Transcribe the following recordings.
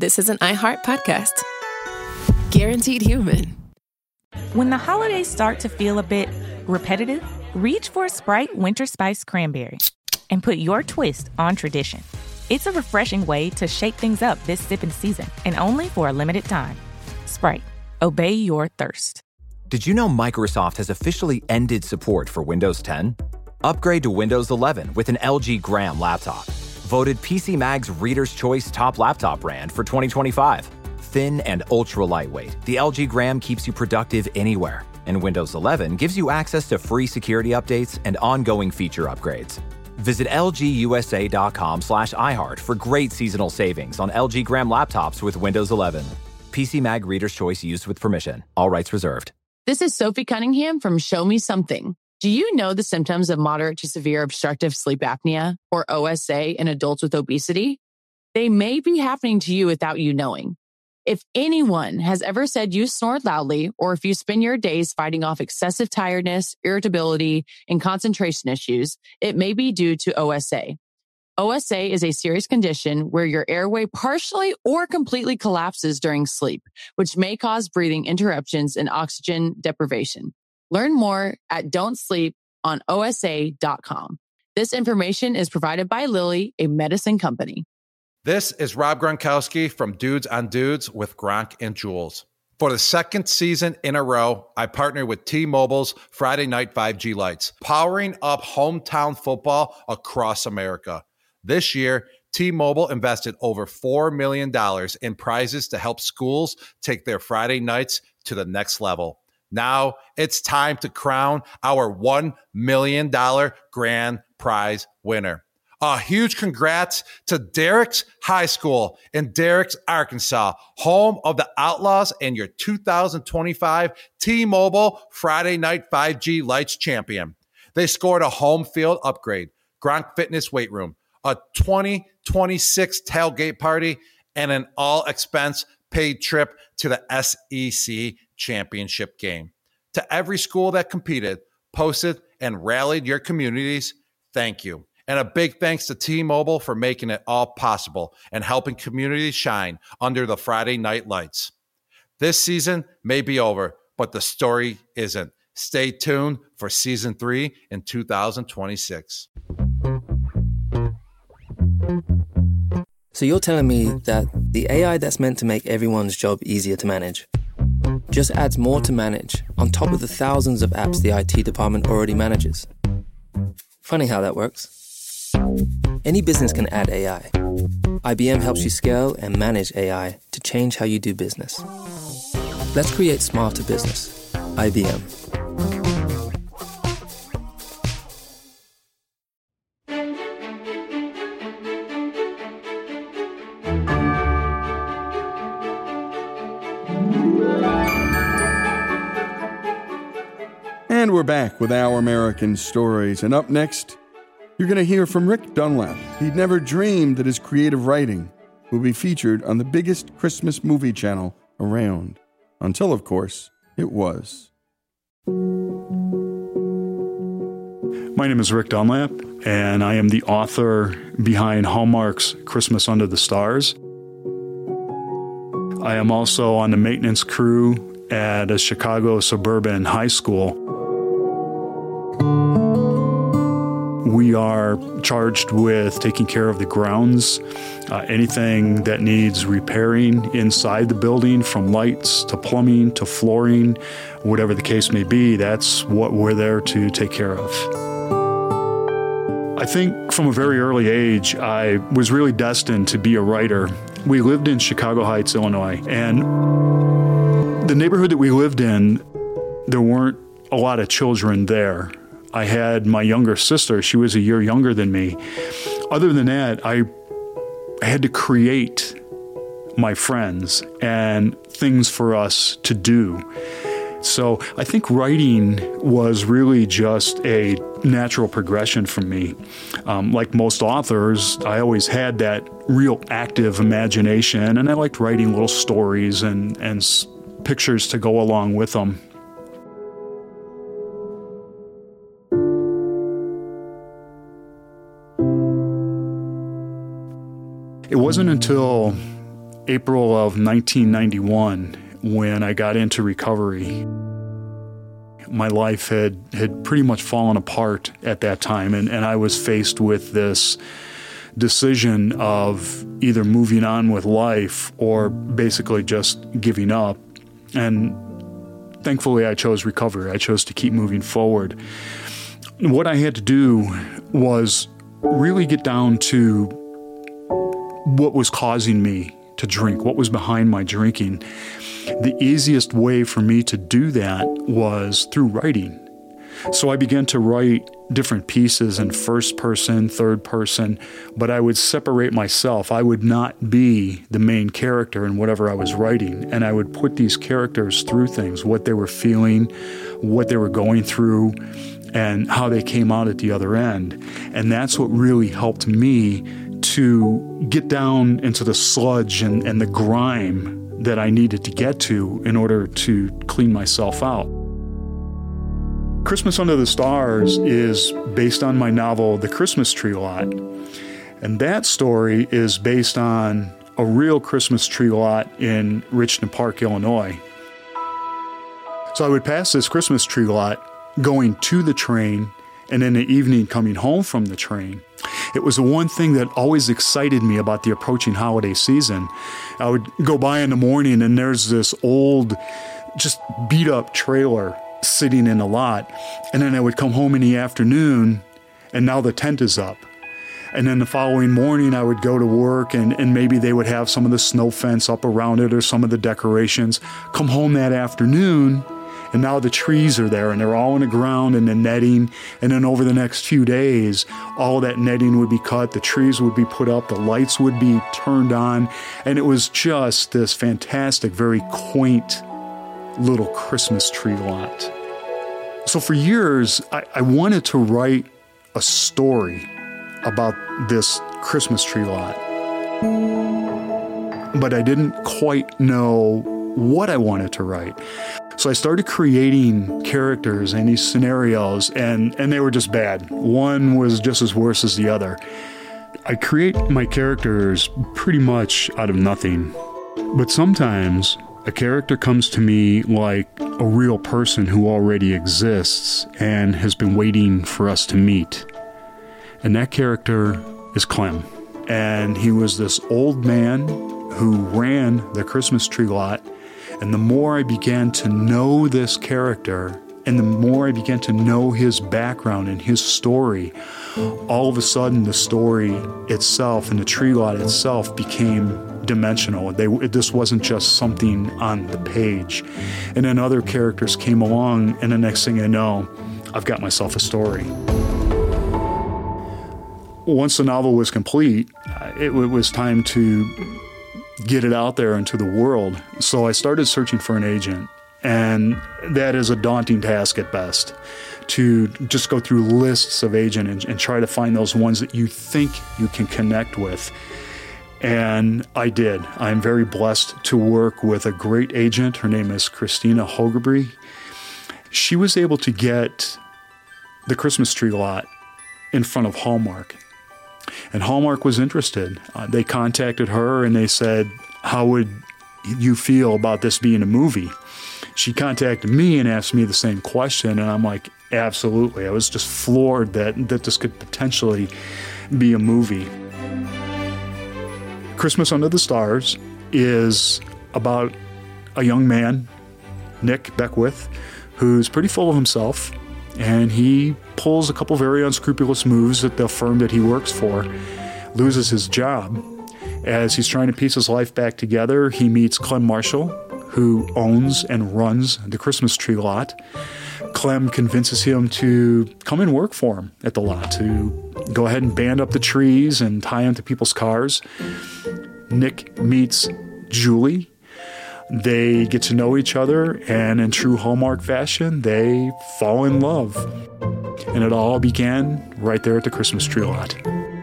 this is an iHeart podcast. Guaranteed human. When the holidays start to feel a bit repetitive, reach for a Sprite Winter Spice Cranberry and put your twist on tradition. It's a refreshing way to shake things up this sipping season, and only for a limited time. Sprite, obey your thirst. Did you know Microsoft has officially ended support for Windows 10? Upgrade to Windows 11 with an LG Gram laptop. Voted PC Mag's Reader's Choice Top Laptop Brand for 2025. Thin and ultra lightweight, the LG Gram keeps you productive anywhere. And Windows 11 gives you access to free security updates and ongoing feature upgrades. Visit lgusa.com/iHeart for great seasonal savings on LG Gram laptops with Windows 11. PC Mag Reader's Choice used with permission. All rights reserved. This is Sophie Cunningham from Show Me Something. Do you know the symptoms of moderate to severe obstructive sleep apnea, or OSA, in adults with obesity? They may be happening to you without you knowing. If anyone has ever said you snore loudly, or if you spend your days fighting off excessive tiredness, irritability, and concentration issues, it may be due to OSA. OSA is a serious condition where your airway partially or completely collapses during sleep, which may cause breathing interruptions and oxygen deprivation. Learn more at don'tsleeponosa.com. This information is provided by Lilly, a medicine company. This is Rob Gronkowski from Dudes on Dudes with Gronk and Jules. For the second season in a row, I partnered with T-Mobile's Friday Night 5G Lights, powering up hometown football across America. This year, T-Mobile invested over $4 million in prizes to help schools take their Friday nights to the next level. Now it's time to crown our $1 million grand prize winner. A huge congrats to Derrick's High School in Derrick's, Arkansas, home of the Outlaws and your 2025 T-Mobile Friday Night 5G Lights champion. They scored a home field upgrade, Gronk Fitness weight room, a 2026 tailgate party, and an all-expense paid trip to the SEC championship game. To every school that competed, posted, and rallied your communities, thank you. And a big thanks to T-Mobile for making it all possible and helping communities shine under the Friday night lights. This season may be over, but the story isn't. Stay tuned for season 3 in 2026. So you're telling me that the AI that's meant to make everyone's job easier to manage just adds more to manage on top of the thousands of apps the IT department already manages? Funny how that works. Any business can add AI. IBM helps you scale and manage AI to change how you do business. Let's create smarter business. IBM. And we're back with Our American Stories. And up next, you're going to hear from Rick Dunlap. He'd never dreamed that his creative writing would be featured on the biggest Christmas movie channel around. Until, of course, it was. My name is Rick Dunlap, and I am the author behind Hallmark's Christmas Under the Stars. I am also on the maintenance crew at a Chicago suburban high school. We are charged with taking care of the grounds, anything that needs repairing inside the building, from lights to plumbing to flooring, whatever the case may be, that's what we're there to take care of. I think from a very early age, I was really destined to be a writer. We lived in Chicago Heights, Illinois, and the neighborhood that we lived in, there weren't a lot of children there. I had my younger sister. She was a year younger than me. Other than that, I had to create my friends and things for us to do. So I think writing was really just a natural progression for me. Like most authors, I always had that real active imagination, and I liked writing little stories and pictures to go along with them. It wasn't until April of 1991 when I got into recovery. My life had pretty much fallen apart at that time, and I was faced with this decision of either moving on with life or basically just giving up. And thankfully, I chose recovery. I chose to keep moving forward. What I had to do was really get down to what was causing me to drink, what was behind my drinking. The easiest way for me to do that was through writing. So I began to write different pieces in first person, third person, but I would separate myself. I would not be the main character in whatever I was writing, and I would put these characters through things, what they were feeling, what they were going through, and how they came out at the other end. And that's what really helped me to get down into the sludge and the grime that I needed to get to in order to clean myself out. Christmas Under the Stars is based on my novel, The Christmas Tree Lot. And that story is based on a real Christmas tree lot in Richmond Park, Illinois. So I would pass this Christmas tree lot going to the train and in the evening coming home from the train. It was the one thing that always excited me about the approaching holiday season. I would go by in the morning and there's this old, just beat up trailer sitting in a lot. And then I would come home in the afternoon and now the tent is up. And then the following morning I would go to work and maybe they would have some of the snow fence up around it or some of the decorations. Come home that afternoon and now the trees are there and they're all in the ground and the netting. And then over the next few days, all that netting would be cut, the trees would be put up, the lights would be turned on. And it was just this fantastic, very quaint little Christmas tree lot. So for years, I wanted to write a story about this Christmas tree lot. But I didn't quite know what I wanted to write. So I started creating characters and these scenarios, and they were just bad. One was just as worse as the other. I create my characters pretty much out of nothing. But sometimes a character comes to me like a real person who already exists and has been waiting for us to meet. And that character is Clem. And he was this old man who ran the Christmas tree lot. And the more I began to know this character, and the more I began to know his background and his story, all of a sudden the story itself and the tree lot itself became dimensional. This wasn't just something on the page. And then other characters came along, and the next thing I know, I've got myself a story. Once the novel was complete, it was time to get it out there into the world. So I started searching for an agent, and that is a daunting task at best, to just go through lists of agents and try to find those ones that you think you can connect with. And I did. I'm very blessed to work with a great agent. Her name is Christina Hogerby. She was able to get the Christmas tree lot in front of Hallmark. And Hallmark was interested. They contacted her and they said, how would you feel about this being a movie? She contacted me and asked me the same question, and I'm like, absolutely. I was just floored that this could potentially be a movie. Christmas Under the Stars is about a young man, Nick Beckwith, who's pretty full of himself, and he pulls a couple very unscrupulous moves at the firm that he works for, loses his job. As he's trying to piece his life back together, he meets Clem Marshall, who owns and runs the Christmas tree lot. Clem convinces him to come and work for him at the lot, to go ahead and band up the trees and tie them to people's cars. Nick meets Julie. They get to know each other, and in true Hallmark fashion, they fall in love. And it all began right there at the Christmas tree lot.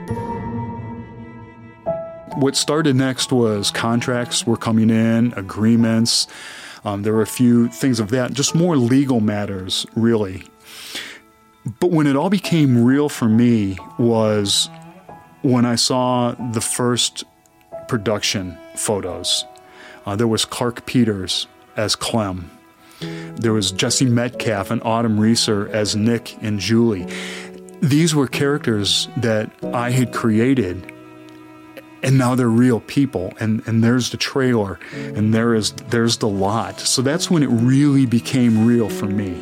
What started next was contracts were coming in, agreements. There were a few things of that, just more legal matters, really. But when it all became real for me was when I saw the first production photos. There was Clark Peters as Clem. There was Jesse Metcalf and Autumn Reeser as Nick and Julie. These were characters that I had created, and now they're real people. And there's the trailer, and there's the lot. So that's when it really became real for me.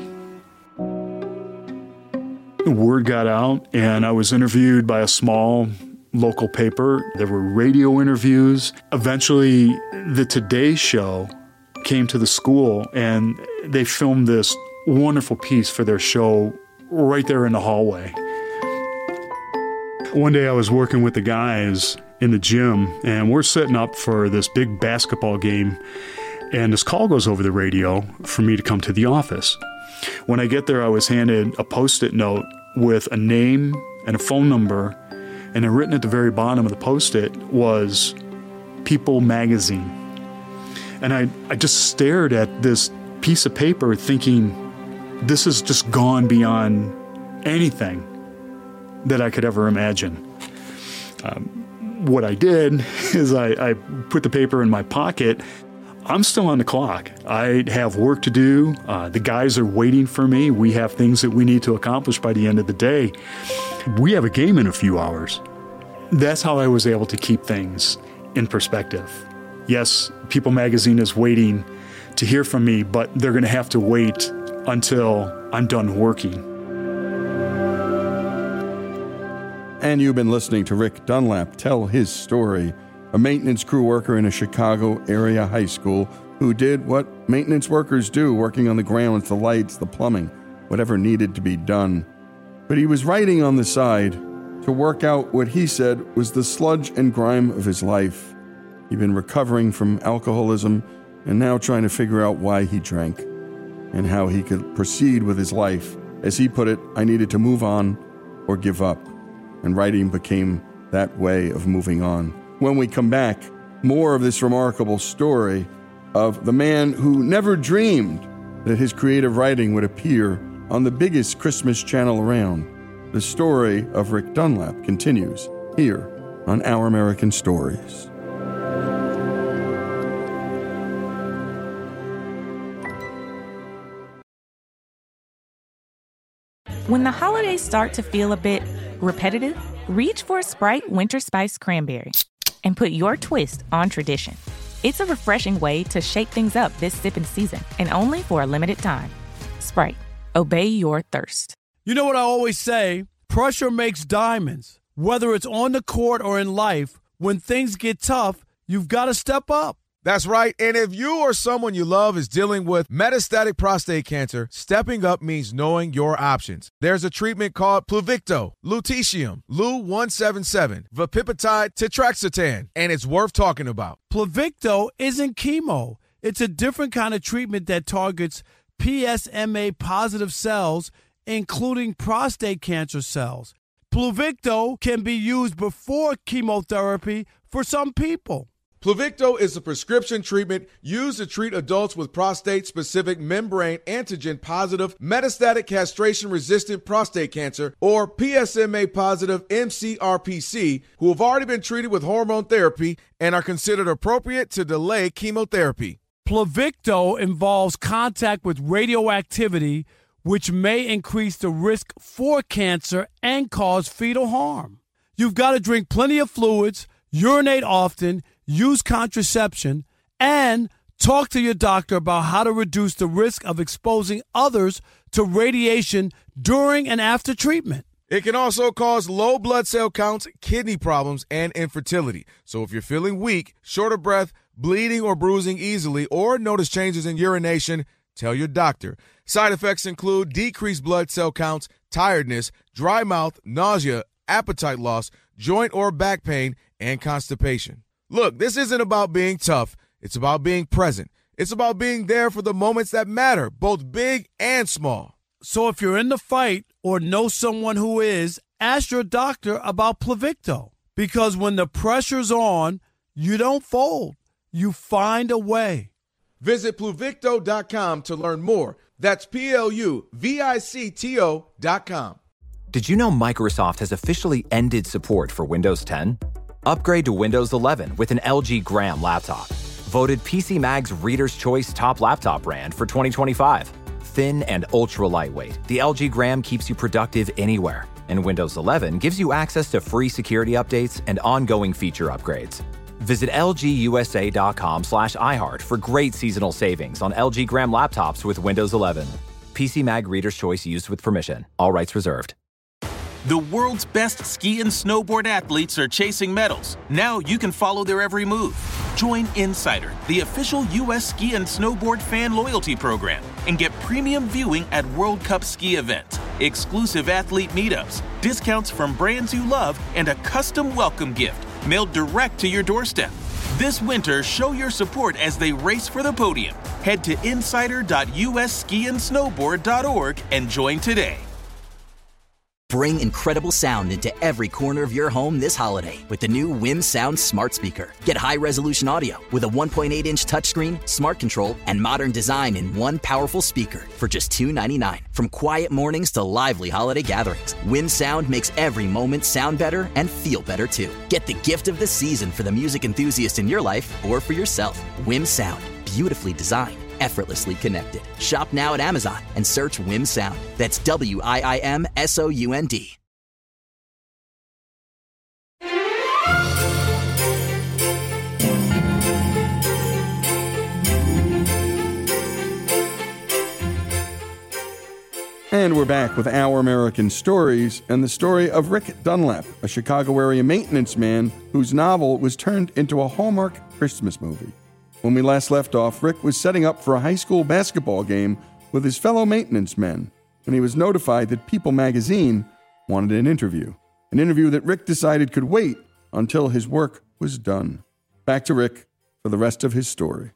The word got out, and I was interviewed by a small local paper. There were radio interviews. Eventually, the Today Show came to the school, and they filmed this wonderful piece for their show right there in the hallway. One day I was working with the guys in the gym, and we're setting up for this big basketball game, and this call goes over the radio for me to come to the office. When I get there, I was handed a Post-it note with a name and a phone number, and then written at the very bottom of the Post-it was People Magazine. And I just stared at this piece of paper thinking, this has just gone beyond anything that I could ever imagine. What I did is I put the paper in my pocket. I'm still on the clock. I have work to do. The guys are waiting for me. We have things that we need to accomplish by the end of the day. We have a game in a few hours. That's how I was able to keep things in perspective. Yes, People Magazine is waiting to hear from me, but they're going to have to wait until I'm done working. And you've been listening to Rick Dunlap tell his story, a maintenance crew worker in a Chicago area high school who did what maintenance workers do, working on the grounds, the lights, the plumbing, whatever needed to be done. But he was writing on the side to work out what he said was the sludge and grime of his life. He'd been recovering from alcoholism and now trying to figure out why he drank and how he could proceed with his life. As he put it, I needed to move on or give up. And writing became that way of moving on. When we come back, more of this remarkable story of the man who never dreamed that his creative writing would appear on the biggest Christmas channel around. The story of Rick Dunlap continues here on Our American Stories. When the holidays start to feel a bit repetitive, reach for Sprite Winter Spice Cranberry and put your twist on tradition. It's a refreshing way to shake things up this sipping season, and only for a limited time. Sprite, obey your thirst. You know what I always say? Pressure makes diamonds. Whether it's on the court or in life, when things get tough, you've got to step up. That's right. And if you or someone you love is dealing with metastatic prostate cancer, stepping up means knowing your options. There's a treatment called Pluvicto, lutetium, Lu-177, Vapipatide, Tetraxetan, and it's worth talking about. Pluvicto isn't chemo. It's a different kind of treatment that targets PSMA-positive cells, including prostate cancer cells. Pluvicto can be used before chemotherapy for some people. Pluvicto is a prescription treatment used to treat adults with prostate-specific membrane antigen-positive metastatic castration-resistant prostate cancer, or PSMA-positive mCRPC, who have already been treated with hormone therapy and are considered appropriate to delay chemotherapy. Pluvicto involves contact with radioactivity, which may increase the risk for cancer and cause fetal harm. You've got to drink plenty of fluids, urinate often, use contraception, and talk to your doctor about how to reduce the risk of exposing others to radiation during and after treatment. It can also cause low blood cell counts, kidney problems, and infertility. So if you're feeling weak, short of breath, bleeding or bruising easily, or notice changes in urination, tell your doctor. Side effects include decreased blood cell counts, tiredness, dry mouth, nausea, appetite loss, joint or back pain, and constipation. Look, this isn't about being tough. It's about being present. It's about being there for the moments that matter, both big and small. So if you're in the fight or know someone who is, ask your doctor about Pluvicto. Because when the pressure's on, you don't fold. You find a way. Visit Pluvicto.com to learn more. That's Pluvicto.com. Did you know Microsoft has officially ended support for Windows 10? Upgrade to Windows 11 with an LG Gram laptop. Voted PC Mag's Reader's Choice Top Laptop Brand for 2025. Thin and ultra lightweight, the LG Gram keeps you productive anywhere. And Windows 11 gives you access to free security updates and ongoing feature upgrades. Visit lgusa.com/iHeart for great seasonal savings on LG Gram laptops with Windows 11. PC Mag Reader's Choice used with permission. All rights reserved. The world's best ski and snowboard athletes are chasing medals. Now you can follow their every move. Join Insider, the official U.S. ski and snowboard fan loyalty program, and get premium viewing at World Cup ski events, exclusive athlete meetups, discounts from brands you love, and a custom welcome gift mailed direct to your doorstep. This winter, show your support as they race for the podium. Head to insider.usskiandsnowboard.org and join today. Bring incredible sound into every corner of your home this holiday with the new WIM Sound Smart Speaker. Get high-resolution audio with a 1.8-inch touchscreen, smart control, and modern design in one powerful speaker for just $299. From quiet mornings to lively holiday gatherings, WIM Sound makes every moment sound better and feel better too. Get the gift of the season for the music enthusiast in your life or for yourself. WIM Sound, beautifully designed, effortlessly connected. Shop now at Amazon and search WIM Sound. That's WIIMSOUND. And we're back with Our American Stories and the story of Rick Dunlap, a Chicago area maintenance man whose novel was turned into a Hallmark Christmas movie. When we last left off, Rick was setting up for a high school basketball game with his fellow maintenance men when he was notified that People magazine wanted an interview that Rick decided could wait until his work was done. Back to Rick for the rest of his story.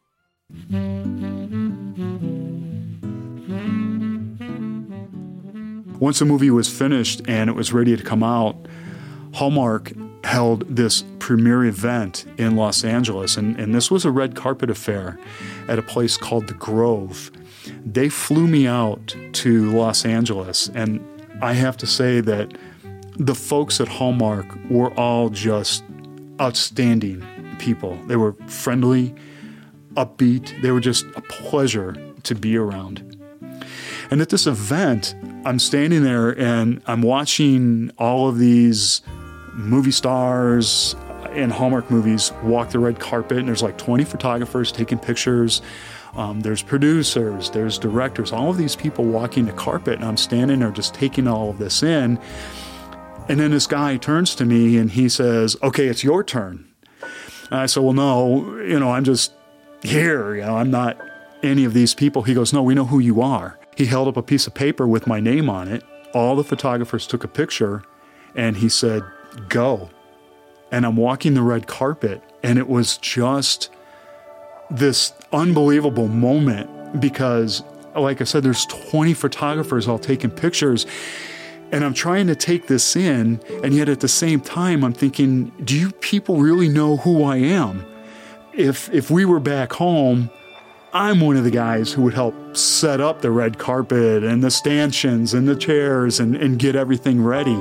Once the movie was finished and it was ready to come out, Hallmark held this premiere event in Los Angeles, and this was a red carpet affair at a place called The Grove. They flew me out to Los Angeles, and I have to say that the folks at Hallmark were all just outstanding people. They were friendly, upbeat. They were just a pleasure to be around. And at this event, I'm standing there and I'm watching all of these movie stars in Hallmark movies walk the red carpet, and there's like 20 photographers taking pictures. There's producers, there's directors, all of these people walking the carpet, and I'm standing there just taking all of this in. And then this guy turns to me and he says, "Okay, it's your turn." And I said, "Well, no, I'm just here. I'm not any of these people." He goes, "No, we know who you are." He held up a piece of paper with my name on it. All the photographers took a picture, and he said, "Go." And I'm walking the red carpet, and it was just this unbelievable moment because, like I said, there's 20 photographers all taking pictures, and I'm trying to take this in, and yet at the same time, I'm thinking, do you people really know who I am? If we were back home, I'm one of the guys who would help set up the red carpet and the stanchions and the chairs and get everything ready.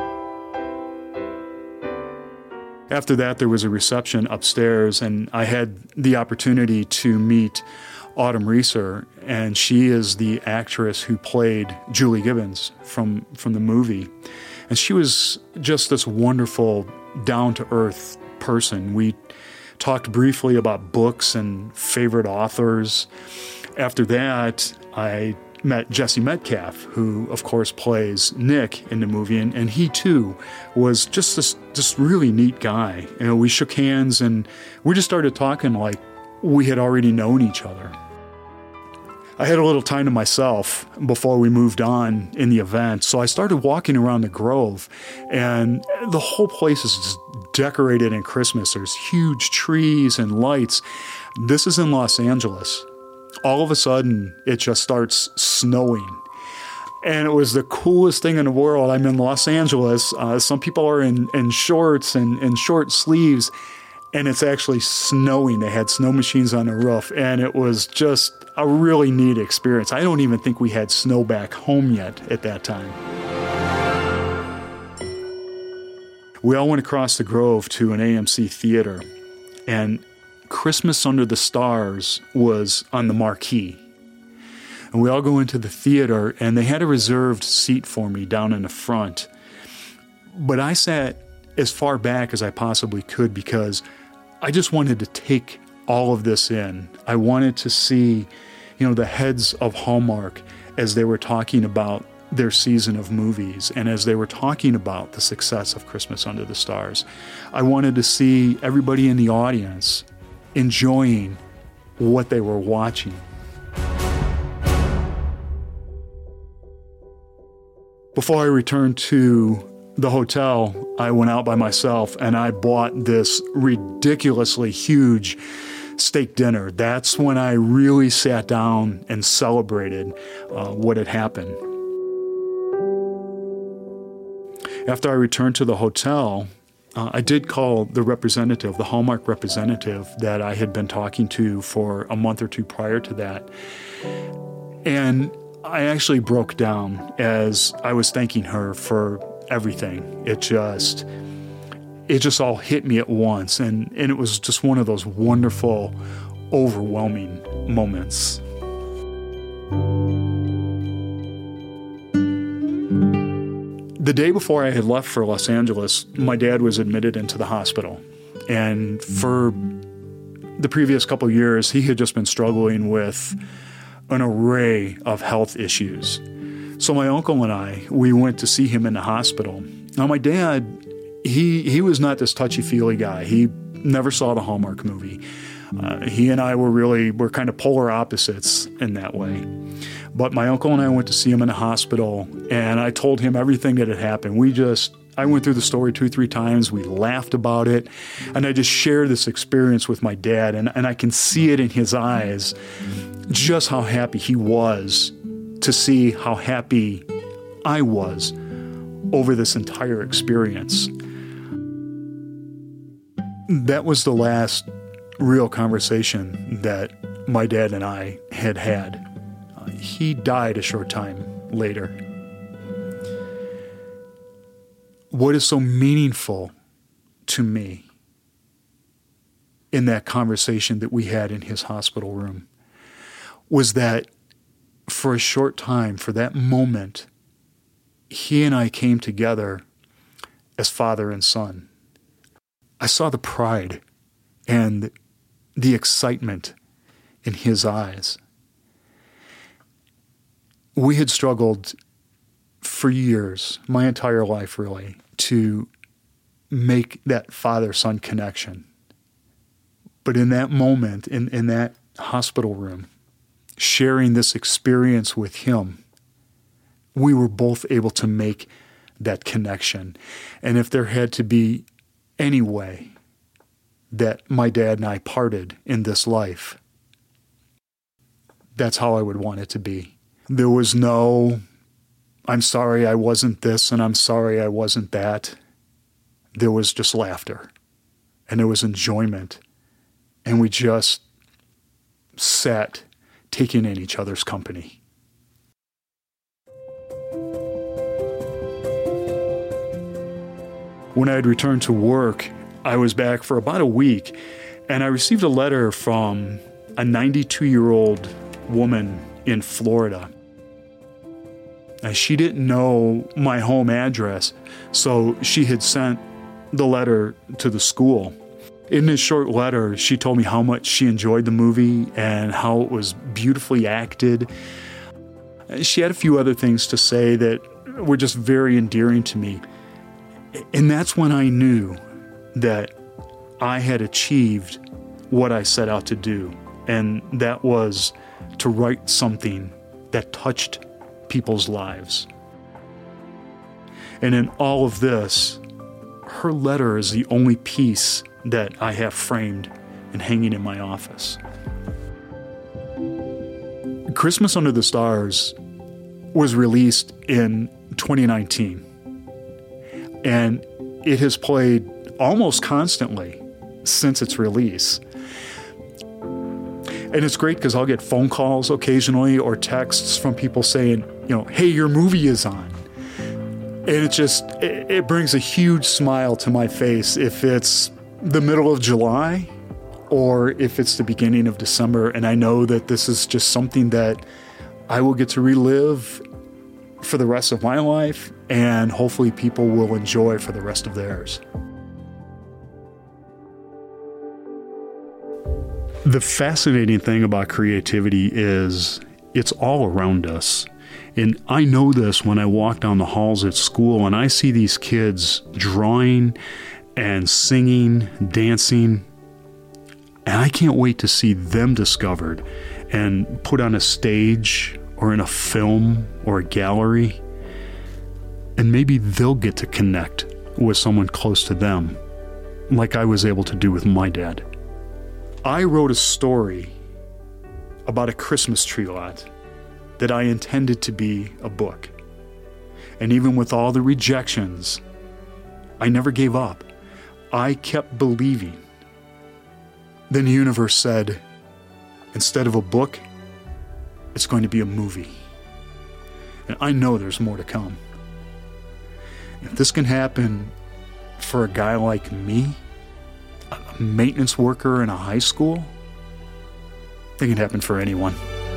After that, there was a reception upstairs, and I had the opportunity to meet Autumn Reeser, and she is the actress who played Julie Gibbons from the movie. And she was just this wonderful, down-to-earth person. We talked briefly about books and favorite authors. After that, I met Jesse Metcalf, who, of course, plays Nick in the movie, and he, too, was just this really neat guy. We shook hands, and we just started talking like we had already known each other. I had a little time to myself before we moved on in the event, so I started walking around the Grove, and the whole place is just decorated in Christmas. There's huge trees and lights. This is in Los Angeles. All of a sudden, it just starts snowing. And it was the coolest thing in the world. I'm in Los Angeles. Some people are in shorts and short sleeves, and it's actually snowing. They had snow machines on the roof, and it was just a really neat experience. I don't even think we had snow back home yet at that time. we all went across the Grove to an AMC theater, and Christmas Under the Stars was on the marquee. And we all go into the theater, and they had a reserved seat for me down in the front. But I sat as far back as I possibly could because I just wanted to take all of this in. I wanted to see, the heads of Hallmark as they were talking about their season of movies and as they were talking about the success of Christmas Under the Stars. I wanted to see everybody in the audience enjoying what they were watching. Before I returned to the hotel, I went out by myself and I bought this ridiculously huge steak dinner. That's when I really sat down and celebrated what had happened. After I returned to the hotel, I did call the representative, the Hallmark representative that I had been talking to for a month or two prior to that. And I actually broke down as I was thanking her for everything. It just all hit me at once. And it was just one of those wonderful, overwhelming moments. The day before I had left for Los Angeles, my dad was admitted into the hospital. And for the previous couple of years, he had just been struggling with an array of health issues. So my uncle and I, we went to see him in the hospital. Now my dad, he was not this touchy-feely guy. He never saw the Hallmark movie. He and I were kind of polar opposites in that way. But my uncle and I went to see him in the hospital, and I told him everything that had happened. I went through the story 2-3 times. We laughed about it, and I just shared this experience with my dad, and I can see it in his eyes, just how happy he was to see how happy I was over this entire experience. That was the last real conversation that my dad and I had had. He died a short time later. What is so meaningful to me in that conversation that we had in his hospital room was that for a short time, for that moment, he and I came together as father and son. I saw the pride and the excitement in his eyes. We had struggled for years, my entire life really, to make that father-son connection. But in that moment, in that hospital room, sharing this experience with him, we were both able to make that connection. And if there had to be any way that my dad and I parted in this life, that's how I would want it to be. There was no, I'm sorry I wasn't this and I'm sorry I wasn't that. There was just laughter and there was enjoyment. And we just sat taking in each other's company. When I had returned to work, I was back for about a week, and I received a letter from a 92-year-old woman in Florida. She didn't know my home address, so she had sent the letter to the school. In this short letter, she told me how much she enjoyed the movie and how it was beautifully acted. She had a few other things to say that were just very endearing to me. And that's when I knew that I had achieved what I set out to do. And that was to write something that touched people's lives. And in all of this, her letter is the only piece that I have framed and hanging in my office. Christmas Under the Stars was released in 2019, and it has played almost constantly since its release. And it's great because I'll get phone calls occasionally or texts from people saying, hey, your movie is on. And it brings a huge smile to my face if it's the middle of July or if it's the beginning of December. And I know that this is just something that I will get to relive for the rest of my life, and hopefully people will enjoy for the rest of theirs. The fascinating thing about creativity is it's all around us. And I know this when I walk down the halls at school and I see these kids drawing and singing, dancing, and I can't wait to see them discovered and put on a stage or in a film or a gallery. And maybe they'll get to connect with someone close to them, like I was able to do with my dad. I wrote a story about a Christmas tree lot that I intended to be a book. And even with all the rejections, I never gave up. I kept believing. Then the universe said, instead of a book, it's going to be a movie. And I know there's more to come. If this can happen for a guy like me, a maintenance worker in a high school, it can happen for anyone.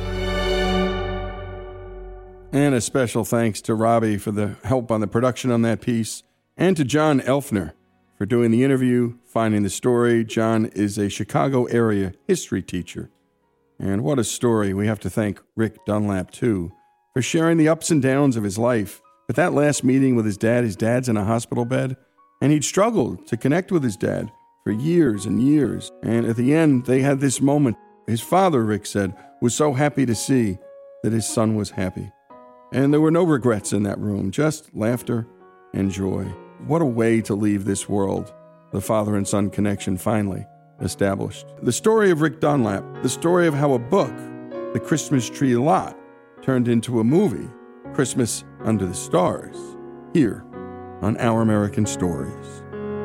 And a special thanks to Robbie for the help on the production on that piece, and to John Elfner for doing the interview, finding the story. John is a Chicago area history teacher. And what a story. We have to thank Rick Dunlap, too, for sharing the ups and downs of his life. But that last meeting with his dad's in a hospital bed, and he'd struggled to connect with his dad for years and years. And at the end, they had this moment. His father, Rick said, was so happy to see that his son was happy. And there were no regrets in that room, just laughter and joy. What a way to leave this world, the father and son connection finally established. The story of Rick Dunlap, the story of how a book, The Christmas Tree Lot, turned into a movie, Christmas Under the Stars, here on Our American Stories.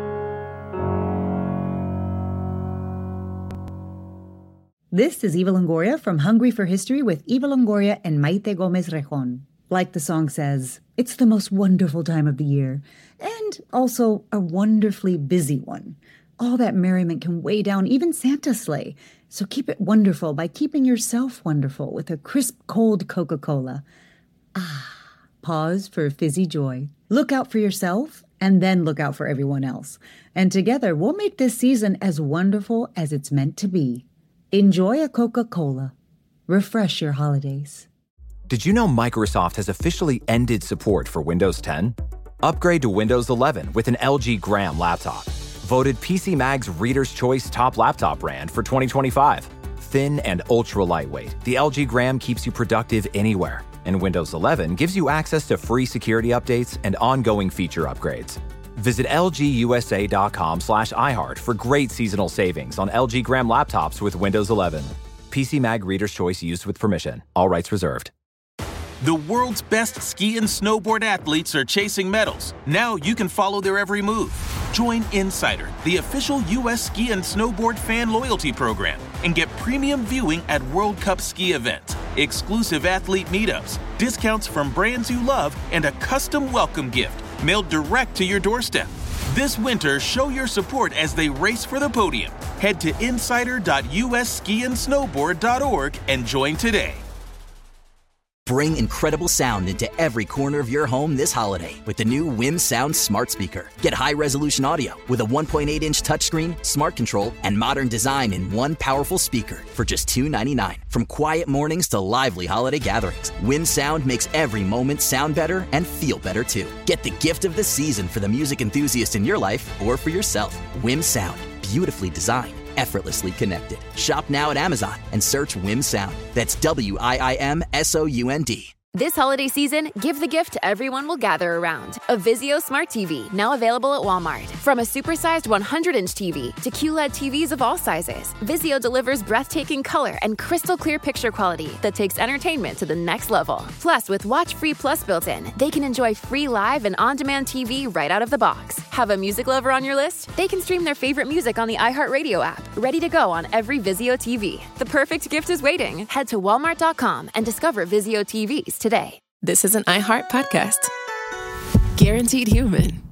This is Eva Longoria from Hungry for History with Eva Longoria and Maite Gomez Rejon. Like the song says, it's the most wonderful time of the year, and also a wonderfully busy one. All that merriment can weigh down even Santa's sleigh, so keep it wonderful by keeping yourself wonderful with a crisp, cold Coca-Cola. Pause for fizzy joy. Look out for yourself, and then look out for everyone else. And together, we'll make this season as wonderful as it's meant to be. Enjoy a Coca-Cola. Refresh your holidays. Did you know Microsoft has officially ended support for Windows 10? Upgrade to Windows 11 with an LG Gram laptop. Voted PC Mag's Reader's Choice Top Laptop Brand for 2025. Thin and ultra lightweight, the LG Gram keeps you productive anywhere. And Windows 11 gives you access to free security updates and ongoing feature upgrades. Visit lgusa.com/iHeart for great seasonal savings on LG Gram laptops with Windows 11. PC Mag Reader's Choice used with permission. All rights reserved. The world's best ski and snowboard athletes are chasing medals. Now you can follow their every move. Join Insider, the official U.S. ski and snowboard fan loyalty program, and get premium viewing at World Cup ski events, exclusive athlete meetups, discounts from brands you love, and a custom welcome gift mailed direct to your doorstep. This winter, show your support as they race for the podium. Head to insider.usskiandsnowboard.org and join today. Bring incredible sound into every corner of your home this holiday with the new Wim Sound Smart Speaker. Get high-resolution audio with a 1.8-inch touchscreen, smart control, and modern design in one powerful speaker for just $299. From quiet mornings to lively holiday gatherings, Wim Sound makes every moment sound better and feel better too. Get the gift of the season for the music enthusiast in your life or for yourself. Wim Sound, beautifully designed, effortlessly connected. Shop now at Amazon and search Wim Sound. That's WIIMSOUND. This holiday season, give the gift everyone will gather around. A Vizio Smart TV, now available at Walmart. From a supersized 100-inch TV to QLED TVs of all sizes, Vizio delivers breathtaking color and crystal clear picture quality that takes entertainment to the next level. Plus, with Watch Free Plus built in, they can enjoy free live and on-demand TV right out of the box. Have a music lover on your list? They can stream their favorite music on the iHeartRadio app, ready to go on every Vizio TV. The perfect gift is waiting. Head to walmart.com and discover Vizio TVs today. This is an iHeart podcast. Guaranteed Human.